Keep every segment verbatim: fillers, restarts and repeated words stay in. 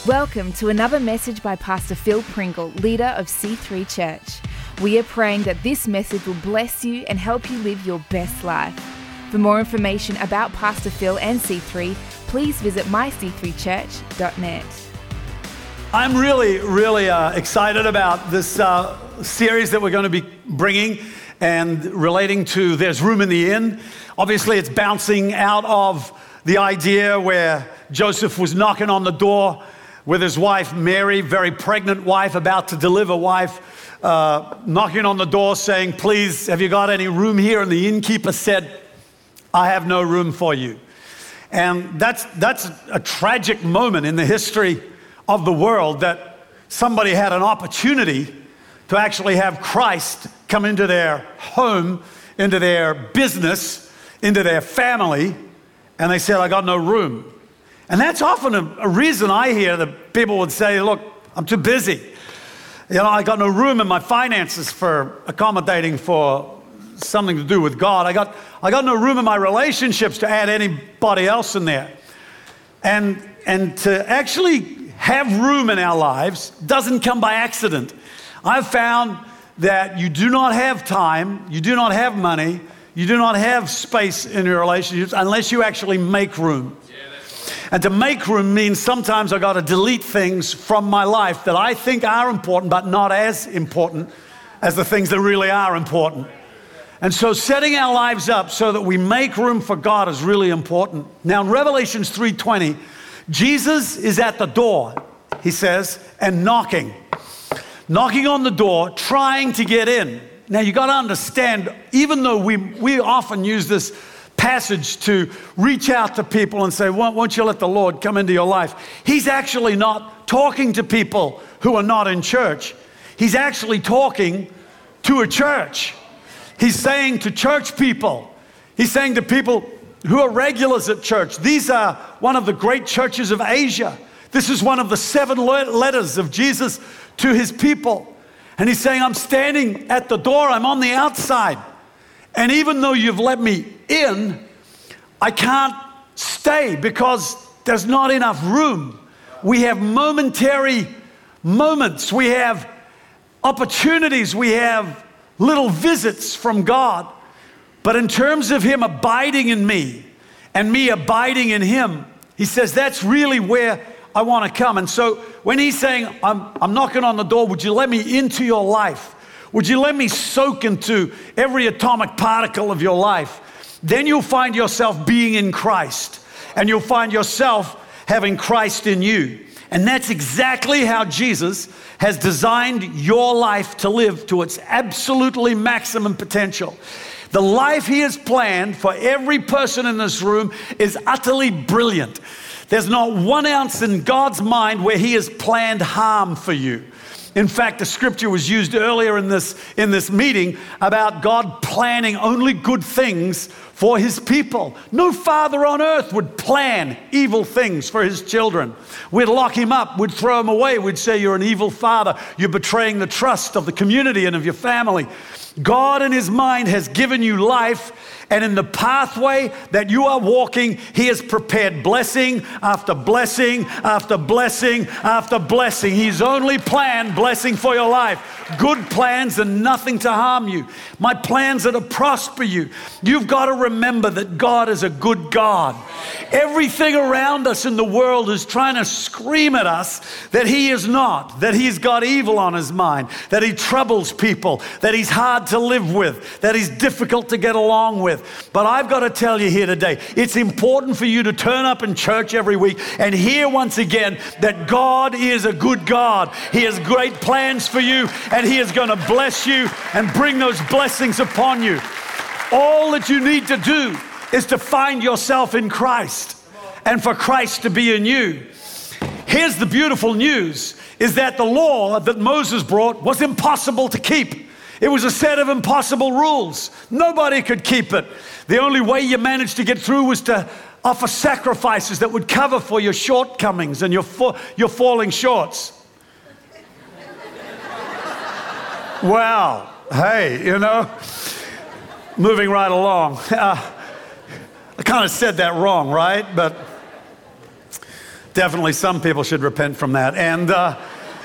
Welcome to another message by Pastor Phil Pringle, leader of C three Church. We are praying that this message will bless you and help you live your best life. For more information about Pastor Phil and C three, please visit my c three church dot net. I'm really, really uh, excited about this uh, series that we're going to be bringing and relating to There's Room in the Inn. Obviously, it's bouncing out of the idea where Joseph was knocking on the door with his wife, Mary, very pregnant wife, about to deliver wife, uh, knocking on the door saying, please, have you got any room here? And the innkeeper said, I have no room for you. And that's, that's a tragic moment in the history of the world, that somebody had an opportunity to actually have Christ come into their home, into their business, into their family, and they said, I got no room. And that's often a, a reason I hear that people would say, look, I'm too busy. You know, I got no room in my finances for accommodating for something to do with God. I got, I got no room in my relationships to add anybody else in there. And, and to actually have room in our lives doesn't come by accident. I've found that you do not have time, you do not have money, you do not have space in your relationships unless you actually make room. And to make room means sometimes I've got to delete things from my life that I think are important, but not as important as the things that really are important. And so setting our lives up so that we make room for God is really important. Now in Revelation three twenty, Jesus is at the door, he says, and knocking. Knocking on the door, trying to get in. Now you got to understand, even though we, we often use this passage to reach out to people and say, why won't you let the Lord come into your life? He's actually not talking to people who are not in church. He's actually talking to a church. He's saying to church people, he's saying to people who are regulars at church. These are one of the great churches of Asia. This is one of the seven letters of Jesus to his people. And he's saying, I'm standing at the door, I'm on the outside. And even though you've let me in, I can't stay because there's not enough room. We have momentary moments. We have opportunities. We have little visits from God. But in terms of him abiding in me and me abiding in him, he says that's really where I want to come. And so when he's saying, I'm, I'm knocking on the door, would you let me into your life? Would you let me soak into every atomic particle of your life? Then you'll find yourself being in Christ, and you'll find yourself having Christ in you. And that's exactly how Jesus has designed your life to live to its absolutely maximum potential. The life he has planned for every person in this room is utterly brilliant. There's not one ounce in God's mind where he has planned harm for you. In fact, the scripture was used earlier in this, in this meeting about God planning only good things for his people. No father on earth would plan evil things for his children. We'd lock him up, we'd throw him away, we'd say you're an evil father, you're betraying the trust of the community and of your family. God in his mind has given you life, and in the pathway that you are walking, he has prepared blessing after blessing after blessing after blessing. He's only planned blessing for your life. Good plans and nothing to harm you. My plans are to prosper you. You've got to remember that God is a good God. Everything around us in the world is trying to scream at us that he is not, that he's got evil on his mind, that he troubles people, that he's hard to live with, that he's difficult to get along with. But I've got to tell you here today, it's important for you to turn up in church every week and hear once again that God is a good God. He has great plans for you, and he is going to bless you and bring those blessings upon you. All that you need to do is to find yourself in Christ and for Christ to be in you. Here's the beautiful news, is that the law that Moses brought was impossible to keep. It was a set of impossible rules. Nobody could keep it. The only way you managed to get through was to offer sacrifices that would cover for your shortcomings and your, fa- your falling shorts. Wow. Hey, you know, moving right along. Uh, I kind of said that wrong, right? But Definitely some people should repent from that. And uh,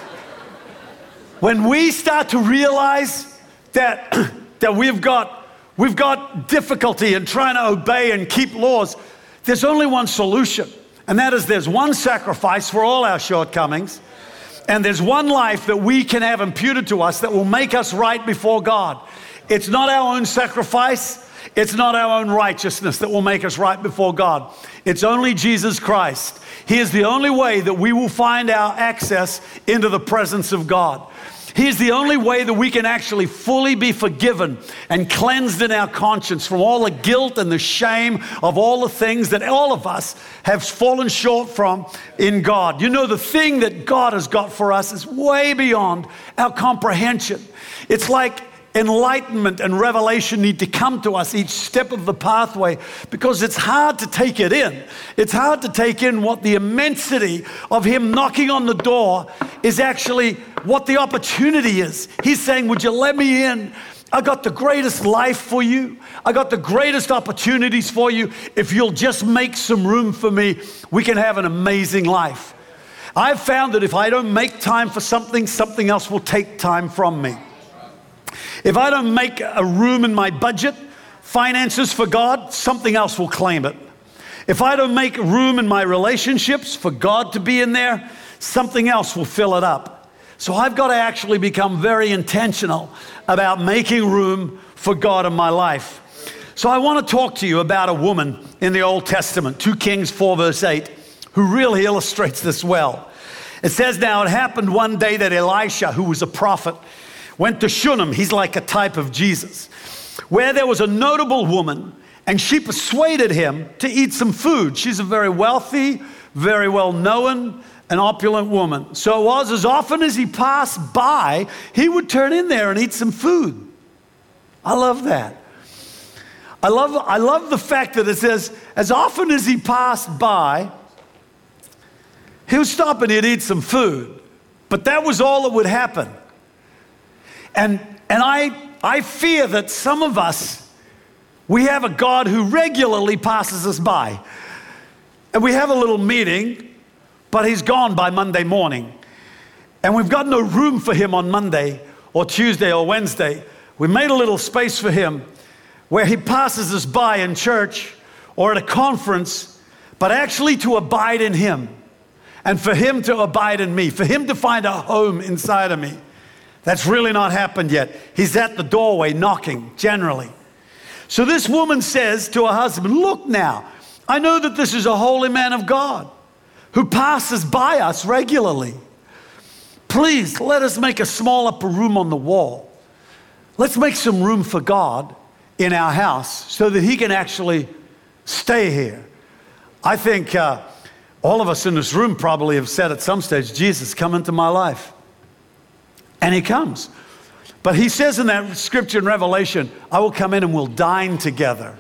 when we start to realize that, that we've got, we've got difficulty in trying to obey and keep laws, there's only one solution. And that is there's one sacrifice for all our shortcomings. And there's one life that we can have imputed to us that will make us right before God. It's not our own sacrifice. It's not our own righteousness that will make us right before God. It's only Jesus Christ. He is the only way that we will find our access into the presence of God. He is the only way that we can actually fully be forgiven and cleansed in our conscience from all the guilt and the shame of all the things that all of us have fallen short from in God. You know, the thing that God has got for us is way beyond our comprehension. It's like enlightenment and revelation need to come to us each step of the pathway because it's hard to take it in. It's hard to take in what the immensity of Him knocking on the door is actually what the opportunity is. He's saying, would you let me in? I got the greatest life for you. I got the greatest opportunities for you. If you'll just make some room for me, we can have an amazing life. I've found that if I don't make time for something, something else will take time from me. If I don't make a room in my budget, finances for God, something else will claim it. If I don't make room in my relationships for God to be in there, something else will fill it up. So I've got to actually become very intentional about making room for God in my life. So I want to talk to you about a woman in the Old Testament, Second Kings four verse eight, who really illustrates this well. It says, now it happened one day that Elisha, who was a prophet, went to Shunem. He's like a type of Jesus, where there was a notable woman, and she persuaded him to eat some food. She's a very wealthy, very well-known, and opulent woman. So it was as often as he passed by, he would turn in there and eat some food. I love that. I love, I love the fact that it says, as often as he passed by, he would stop and he'd eat some food. But that was all that would happen. And, and I, I fear that some of us, we have a God who regularly passes us by. And we have a little meeting, but He's gone by Monday morning. And we've got no room for Him on Monday or Tuesday or Wednesday. We made a little space for Him where He passes us by in church or at a conference, but actually to abide in Him. And for Him to abide in me, for Him to find a home inside of me. That's really not happened yet. He's at the doorway knocking, generally. So this woman says to her husband, look now, I know that this is a holy man of God who passes by us regularly. Please, let us make a small upper room on the wall. Let's make some room for God in our house so that He can actually stay here. I think uh, all of us in this room probably have said at some stage, Jesus, come into my life. And He comes. But He says in that scripture in Revelation, I will come in and we'll dine together.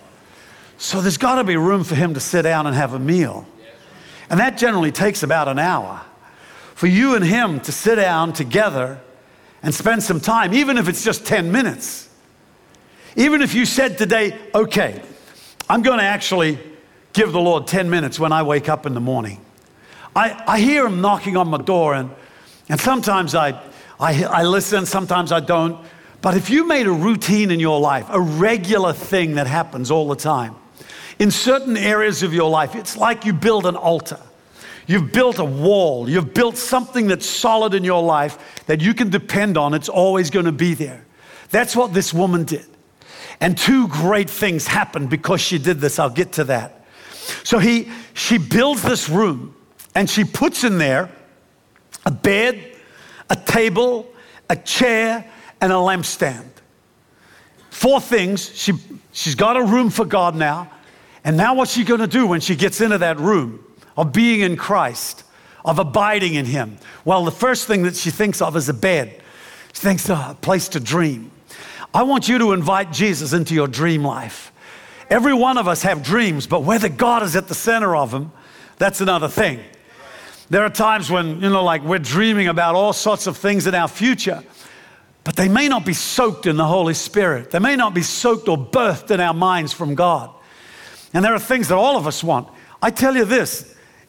So there's got to be room for Him to sit down and have a meal. And that generally takes about an hour. For you and Him to sit down together and spend some time, even if it's just ten minutes. Even if you said today, okay, I'm going to actually give the Lord ten minutes when I wake up in the morning. I, I hear Him knocking on my door, and, and sometimes I... I, I listen, sometimes I don't. But if you made a routine in your life, a regular thing that happens all the time, in certain areas of your life, it's like you build an altar. You've built a wall. You've built something that's solid in your life that you can depend on. It's always going to be there. That's what this woman did. And two great things happened because she did this. I'll get to that. So he, she builds this room, and she puts in there a bed, a table, a chair, and a lampstand. Four things. She, she's got a room for God now. And now what's she going to do when she gets into that room of being in Christ, of abiding in Him? Well, the first thing that she thinks of is a bed. She thinks, oh, a place to dream. I want you to invite Jesus into your dream life. Every one of us have dreams, but whether God is at the center of them, that's another thing. There are times when, you know, like we're dreaming about all sorts of things in our future, but they may not be soaked in the Holy Spirit. They may not be soaked or birthed in our minds from God. And there are things that all of us want. I tell you this,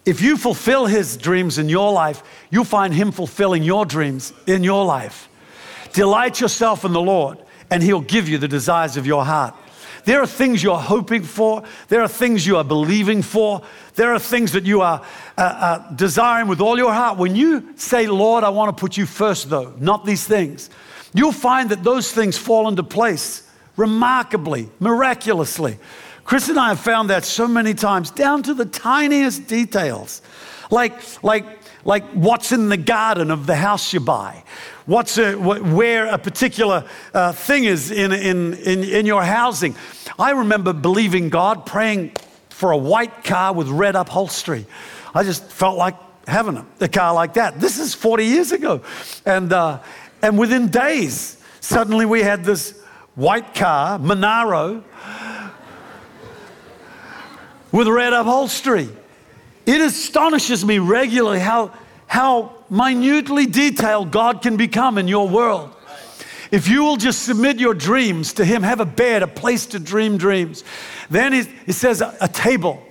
if you fulfill his dreams in your life, you'll find him fulfilling your dreams in your life. Delight yourself in the Lord, and he'll give you the desires of your heart. There are things you're hoping for. There are things you are believing for. There are things that you are uh, uh, desiring with all your heart. When you say, Lord, I want to put you first, though, not these things, you'll find that those things fall into place remarkably, miraculously. Chris and I have found that so many times, down to the tiniest details, like, like, like what's in the garden of the house you buy. What's a, where a particular uh, thing is in, in, in, in your housing. I remember believing God, praying for a white car with red upholstery. I just felt like having a, a car like that. This is forty years ago. And, uh, and within days, suddenly we had this white car, Monaro, with red upholstery. It astonishes me regularly how how minutely detailed God can become in your world. If you will just submit your dreams to him, have a bed, a place to dream dreams. Then he, he says a, a table.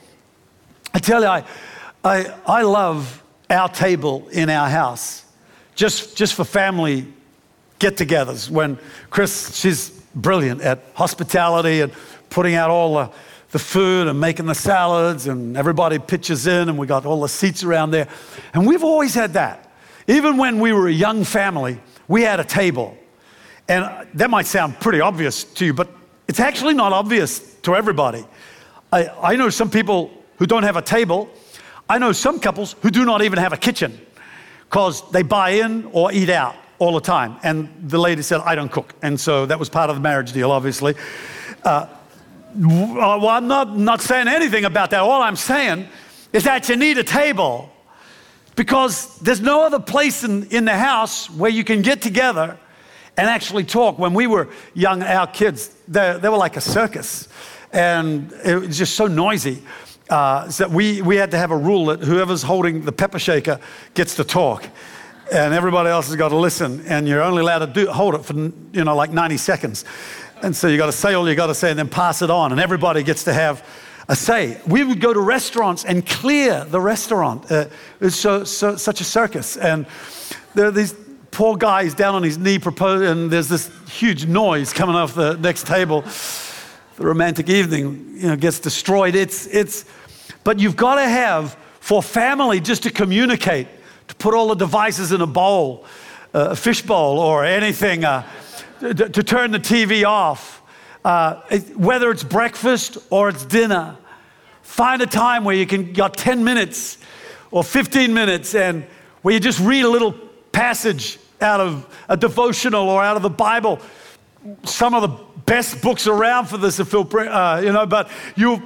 I tell you, I, I, I love our table in our house, just, just for family get-togethers. When Chris, she's brilliant at hospitality and putting out all the the food and making the salads, and everybody pitches in, and we got all the seats around there. And we've always had that. Even when we were a young family, we had a table. And that might sound pretty obvious to you, but it's actually not obvious to everybody. I, I know some people who don't have a table. I know some couples who do not even have a kitchen because they buy in or eat out all the time. And the lady said, I don't cook. And so that was part of the marriage deal, obviously. Uh, Well, I'm not, not saying anything about that. All I'm saying is that you need a table because there's no other place in, in the house where you can get together and actually talk. When we were young, our kids, they, they were like a circus. And it was just so noisy. Uh, so we, we had to have a rule that whoever's holding the pepper shaker gets to talk. And everybody else has got to listen. And you're only allowed to do, hold it for, you know, like ninety seconds. And so you got to say all you got to say and then pass it on. And everybody gets to have a say. We would go to restaurants and clear the restaurant. Uh, it's so, so, such a circus. And there are these poor guys down on his knee proposing, and there's this huge noise coming off the next table. The romantic evening, you know, gets destroyed. It's, it's, but you've got to have, for family, just to communicate, to put all the devices in a bowl, uh, a fish bowl or anything, uh, to, to turn the T V off, uh, whether it's breakfast or it's dinner. Find a time where you can got ten minutes or fifteen minutes and where you just read a little passage out of a devotional or out of the Bible. Some of the best books around for this, uh, you know, but you,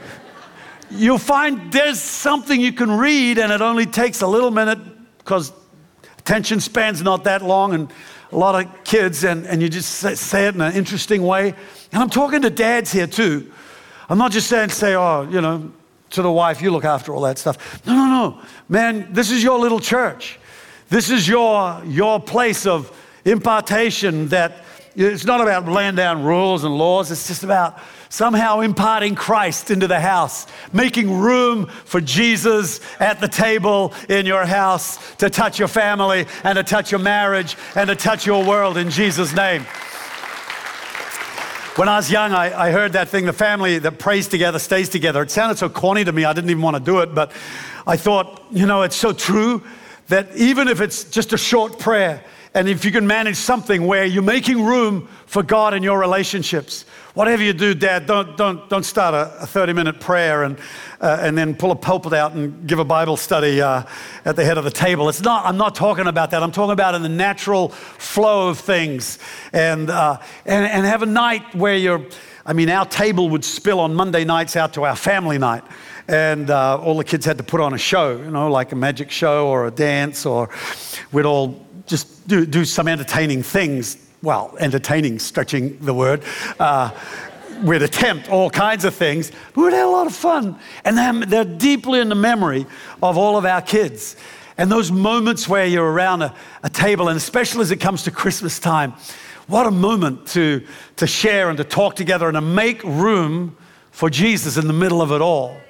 you'll find there's something you can read and it only takes a little minute because attention span's not that long and a lot of kids, and, and you just say, say it in an interesting way. And I'm talking to dads here too. I'm not just saying, say, oh, you know, to the wife, you look after all that stuff. No, no, no. Man, this is your little church. This is your, your place of impartation that it's not about laying down rules and laws. It's just about somehow imparting Christ into the house, making room for Jesus at the table in your house to touch your family and to touch your marriage and to touch your world in Jesus' name. When I was young, I, I heard that thing, the family that prays together stays together. It sounded so corny to me, I didn't even want to do it, but I thought, you know, it's so true that even if it's just a short prayer, and if you can manage something where you're making room for God in your relationships, whatever you do, Dad, don't don't don't start a thirty-minute prayer and uh, and then pull a pulpit out and give a Bible study uh, at the head of the table. It's not. I'm not talking about that. I'm talking about in the natural flow of things, and uh, and and have a night where you're. I mean, our table would spill on Monday nights out to our family night. And uh, all the kids had to put on a show, you know, like a magic show or a dance, or we'd all just do, do some entertaining things. Well, entertaining, stretching the word. Uh, we'd attempt all kinds of things. But we'd have a lot of fun. And they're, they're deeply in the memory of all of our kids. And those moments where you're around a, a table, and especially as it comes to Christmas time, what a moment to, to share and to talk together and to make room for Jesus in the middle of it all.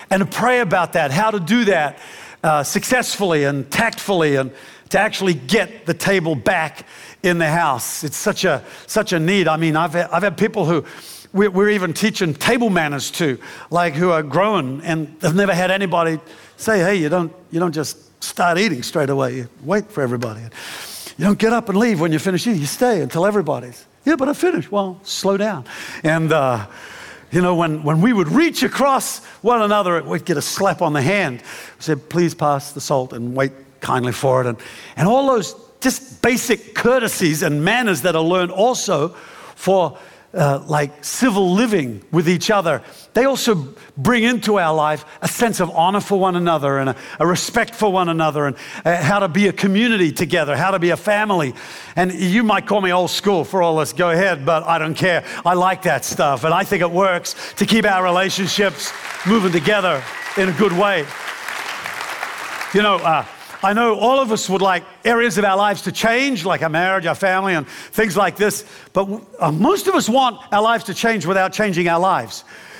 and to pray about that, how to do that uh, successfully and tactfully, and to actually get the table back in the house. It's such a such a need. I mean, I've had, I've had people who we're, we're even teaching table manners to, like who are growing and they've never had anybody say, hey, you don't you don't just start eating straight away. You wait for everybody. You don't get up and leave when you finish eating. You stay until everybody's, yeah, but I finished. Well, slow down. And, uh, you know, when, when we would reach across one another, we'd get a slap on the hand. We said, please pass the salt and wait kindly for it. And, and all those just basic courtesies and manners that are learned also for uh, like civil living with each other. They also bring into our life a sense of honor for one another and a, a respect for one another, and uh, how to be a community together, how to be a family. And you might call me old school for all this, go ahead, but I don't care. I like that stuff, and I think it works to keep our relationships moving together in a good way. You know, uh, I know all of us would like areas of our lives to change, like our marriage, our family, and things like this, but uh, most of us want our lives to change without changing our lives.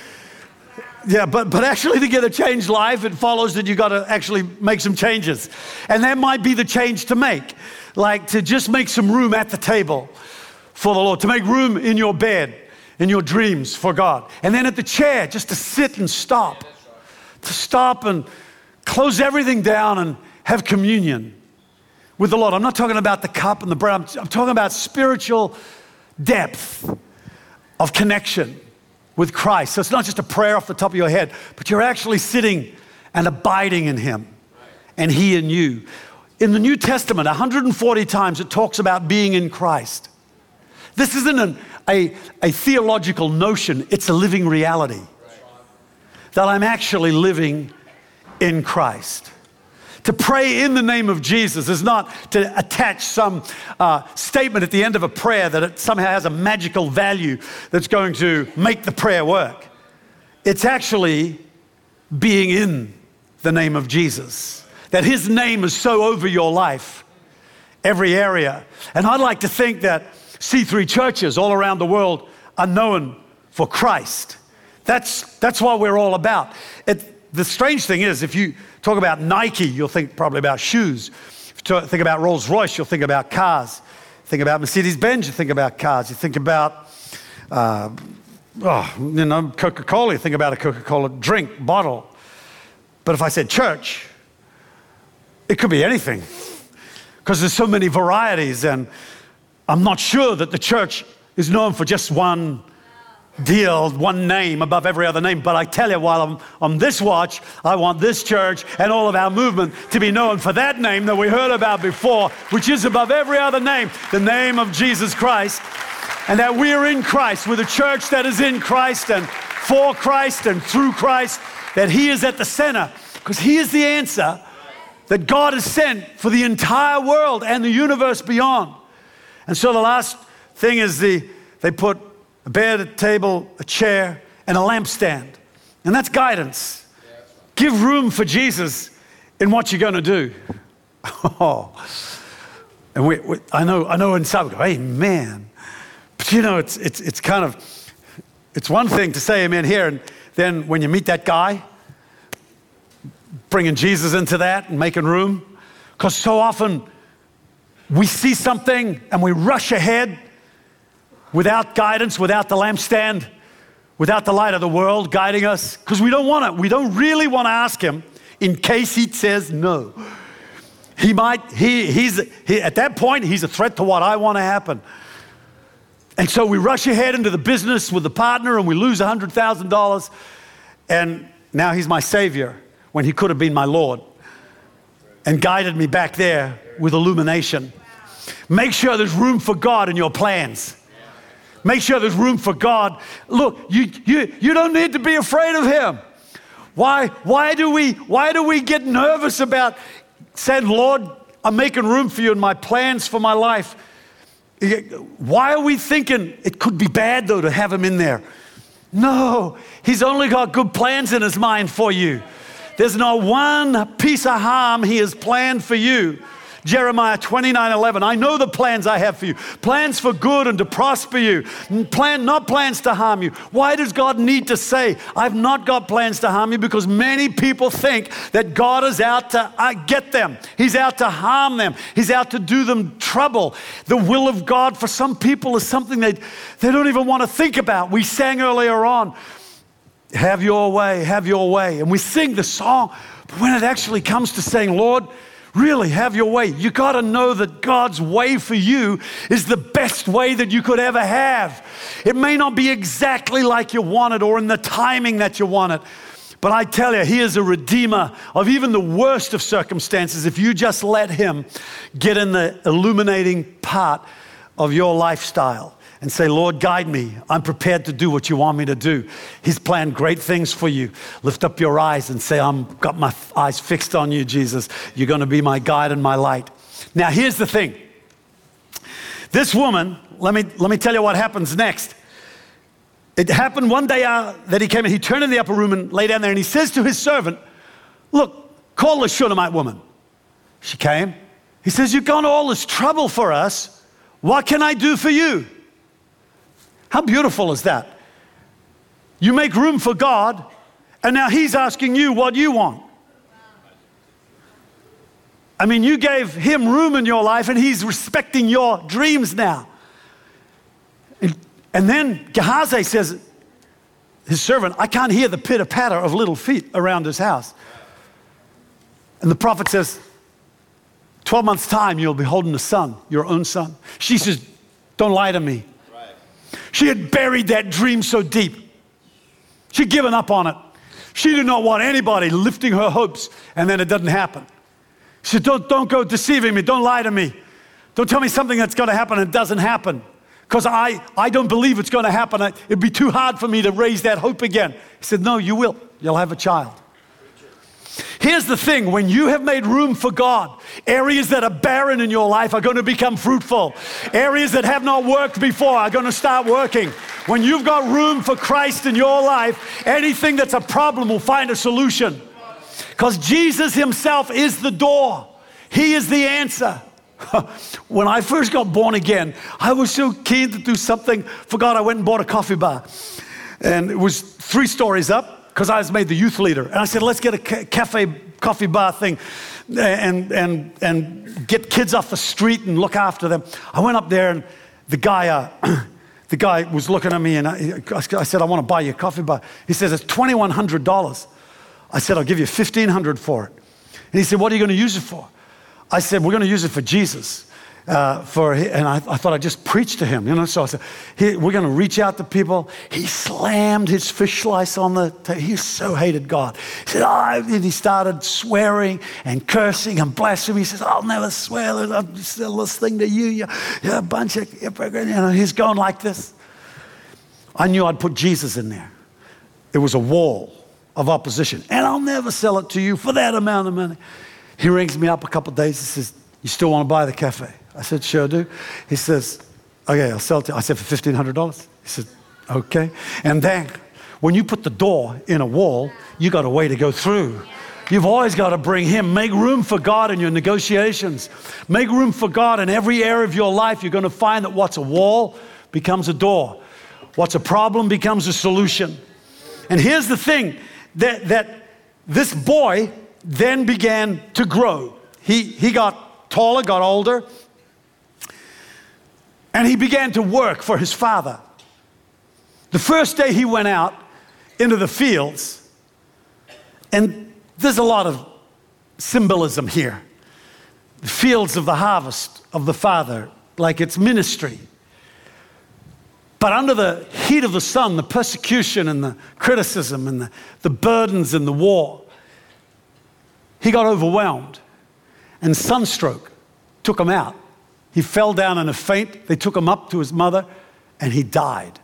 Yeah, but, but actually to get a changed life, it follows that you got to actually make some changes. And that might be the change to make, like to just make some room at the table for the Lord, to make room in your bed, in your dreams for God. And then at the chair, just to sit and stop, to stop and close everything down and have communion with the Lord. I'm not talking about the cup and the bread. I'm, I'm talking about spiritual depth of connection with Christ. So it's not just a prayer off the top of your head, but you're actually sitting and abiding in Him and He in you. In the New Testament, one hundred forty times it talks about being in Christ. This isn't an, a, a theological notion, it's a living reality. That I'm actually living in Christ. To pray in the name of Jesus is not to attach some uh, statement at the end of a prayer that it somehow has a magical value that's going to make the prayer work. It's actually being in the name of Jesus. That His name is so over your life, every area. And I'd like to think that C three churches all around the world are known for Christ. That's, that's what we're all about. It, the strange thing is, if you talk about Nike, you'll think probably about shoes. If you think about Rolls-Royce, you'll think about cars. Think about Mercedes-Benz, you think about cars. You think about, uh, oh, you know, Coca-Cola, you think about a Coca-Cola drink, bottle. But if I said church, it could be anything, because there's so many varieties, and I'm not sure that the church is known for just one deal, one name above every other name. But I tell you, while I'm on this watch, I want this church and all of our movement to be known for that name that we heard about before, which is above every other name, the name of Jesus Christ. And that we are in Christ. We're the church that is in Christ and for Christ and through Christ, that He is at the center, because He is the answer that God has sent for the entire world and the universe beyond. And so the last thing is the they put a bed, a table, a chair, and a lampstand. And that's guidance. Yeah, that's right. Give room for Jesus in what you're going to do. Oh. And we, we, I know I know inside we go, amen. But you know, it's, it's, it's kind of, it's one thing to say amen here, and then when you meet that guy, bringing Jesus into that and making room. Because so often we see something and we rush ahead without guidance, without the lampstand, without the light of the world guiding us, because we don't want to, we don't really want to ask Him in case He says no. He might, he, he's, he, at that point, He's a threat to what I want to happen. And so we rush ahead into the business with the partner and we lose one hundred thousand dollars, and now He's my Savior when He could have been my Lord and guided me back there with illumination. Make sure there's room for God in your plans. Make sure there's room for God. Look, you, you, you don't need to be afraid of Him. Why, why, do we, why do we get nervous about saying, Lord, I'm making room for you in my plans for my life? Why are we thinking it could be bad, though, to have Him in there? No, He's only got good plans in His mind for you. There's not one piece of harm He has planned for you. Jeremiah twenty-nine eleven. I know the plans I have for you. Plans for good and to prosper you. Plan, not plans to harm you. Why does God need to say, I've not got plans to harm you? Because many people think that God is out to uh, get them. He's out to harm them. He's out to do them trouble. The will of God for some people is something they, they don't even want to think about. We sang earlier on, have your way, have your way. And we sing the song, but when it actually comes to saying, Lord, really have your way, you got to know that God's way for you is the best way that you could ever have. It may not be exactly like you want it or in the timing that you want it, but I tell you, he is a redeemer of even the worst of circumstances if you just let him get in the illuminating part of your lifestyle and say, Lord, guide me. I'm prepared to do what you want me to do. He's planned great things for you. Lift up your eyes and say, I've got my eyes fixed on you, Jesus. You're going to be my guide and my light. Now, here's the thing. This woman, let me, let me tell you what happens next. It happened one day uh, that he came in. He turned in the upper room and lay down there, and he says to his servant, look, call the Shunammite woman. She came. He says, you've gone to all this trouble for us. What can I do for you? How beautiful is that? You make room for God, and now he's asking you what you want. I mean, you gave him room in your life, and he's respecting your dreams now. And, and then Gehazi says, his servant, I can't hear the pitter-patter of little feet around his house. And the prophet says, twelve months' time, you'll be holding a son, your own son. She says, don't lie to me. She had buried that dream so deep. She'd given up on it. She did not want anybody lifting her hopes, and then it doesn't happen. She said, don't, don't go deceiving me. Don't lie to me. Don't tell me something that's going to happen and it doesn't happen. Because I, I don't believe it's going to happen. It'd be too hard for me to raise that hope again. He said, no, you will. You'll have a child. Here's the thing, when you have made room for God, areas that are barren in your life are going to become fruitful. Areas that have not worked before are going to start working. When you've got room for Christ in your life, anything that's a problem will find a solution. Because Jesus himself is the door. He is the answer. When I first got born again, I was so keen to do something for God. I went and bought a coffee bar. And it was three stories up, because I was made the youth leader. And I said, let's get a ca- cafe, coffee bar thing and, and, and get kids off the street and look after them. I went up there, and the guy, uh, the guy was looking at me, and I, I said, I want to buy you a coffee bar. He says, it's twenty-one hundred dollars. I said, I'll give you fifteen hundred dollars for it. And he said, what are you going to use it for? I said, we're going to use it for Jesus. Uh, for and I, I thought I'd just preach to him, you know. So I said, he, we're going to reach out to people. He slammed his fish slice on the table. He so hated God. He said, oh, and he started swearing and cursing and blasphemy. He says, I'll never swear. I'll sell this thing to you. You're, you're a bunch of, you know, he's going like this. I knew I'd put Jesus in there. It was a wall of opposition. And I'll never sell it to you for that amount of money. He rings me up a couple of days. He says, you still want to buy the cafe? I said, sure do. He says, okay, I'll sell it to you. I said, for fifteen hundred dollars? He said, okay. And then when you put the door in a wall, you got a way to go through. You've always got to bring him. Make room for God in your negotiations. Make room for God in every area of your life. You're going to find that what's a wall becomes a door. What's a problem becomes a solution. And here's the thing, that, that this boy then began to grow. He, he got taller, got older, and he began to work for his father. The first day he went out into the fields, and there's a lot of symbolism here. The fields of the harvest of the Father, like it's ministry. But under the heat of the sun, the persecution and the criticism and the, the burdens and the war, he got overwhelmed, and sunstroke took him out. He fell down in a faint. They took him up to his mother, and he died.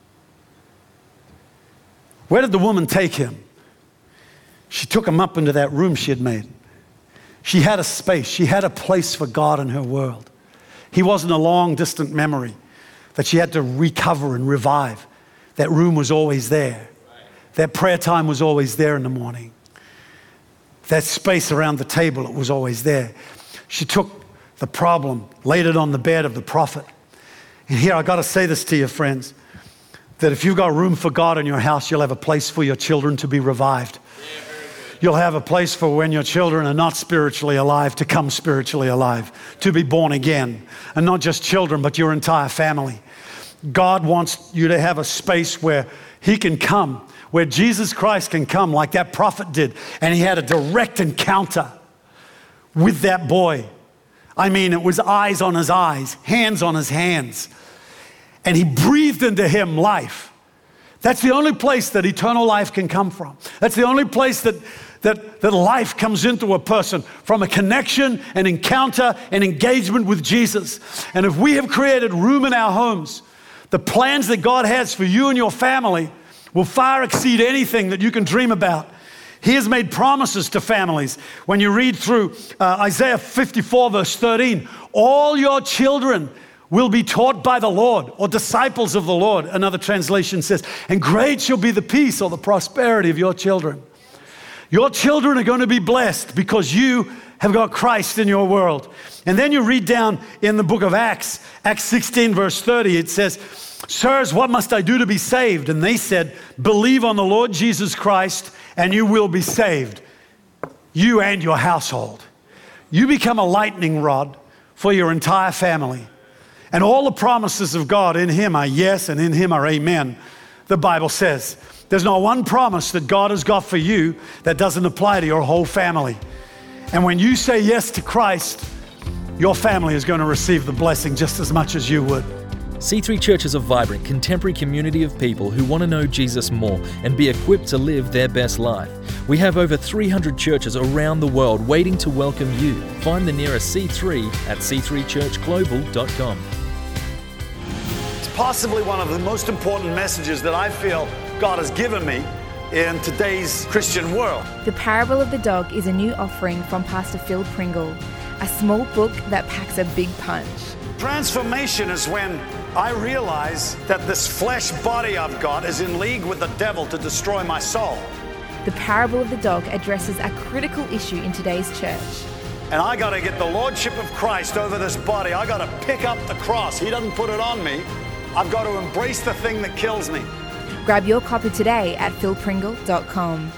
Where did the woman take him? She took him up into that room she had made. She had a space. She had a place for God in her world. He wasn't a long, distant memory that she had to recover and revive. That room was always there. That prayer time was always there in the morning. That space around the table, it was always there. She took the problem, laid it on the bed of the prophet. And here, I got to say this to you, friends, that if you've got room for God in your house, you'll have a place for your children to be revived. You'll have a place for when your children are not spiritually alive to come spiritually alive, to be born again. And not just children, but your entire family. God wants you to have a space where He can come, where Jesus Christ can come like that prophet did. And he had a direct encounter with that boy. I mean, it was eyes on his eyes, hands on his hands. And he breathed into him life. That's the only place that eternal life can come from. That's the only place that, that, that life comes into a person, from a connection, an encounter, an engagement with Jesus. And if we have created room in our homes, the plans that God has for you and your family will far exceed anything that you can dream about. He has made promises to families. When you read through uh, Isaiah fifty-four, verse thirteen, all your children will be taught by the Lord, or disciples of the Lord, another translation says, and great shall be the peace or the prosperity of your children. Your children are going to be blessed because you have got Christ in your world. And then you read down in the book of Acts, Acts sixteen, verse thirty, it says, sirs, what must I do to be saved? And they said, believe on the Lord Jesus Christ, and you will be saved, you and your household. You become a lightning rod for your entire family. And all the promises of God in Him are yes, and in Him are amen, the Bible says. There's not one promise that God has got for you that doesn't apply to your whole family. And when you say yes to Christ, your family is going to receive the blessing just as much as you would. C three Church is a vibrant, contemporary community of people who want to know Jesus more and be equipped to live their best life. We have over three hundred churches around the world waiting to welcome you. Find the nearest C three at c three church global dot com. It's possibly one of the most important messages that I feel God has given me in today's Christian world. The Parable of the Dog is a new offering from Pastor Phil Pringle, a small book that packs a big punch. Transformation is when I realize that this flesh body I've got is in league with the devil to destroy my soul. The Parable of the Dog addresses a critical issue in today's church. And I got to get the lordship of Christ over this body. I got to pick up the cross. He doesn't put it on me. I've got to embrace the thing that kills me. Grab your copy today at phil pringle dot com.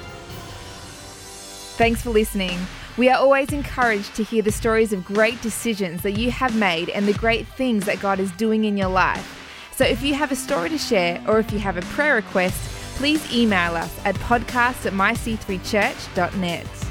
Thanks for listening. We are always encouraged to hear the stories of great decisions that you have made and the great things that God is doing in your life. So if you have a story to share, or if you have a prayer request, please email us at podcast at my c three church dot net.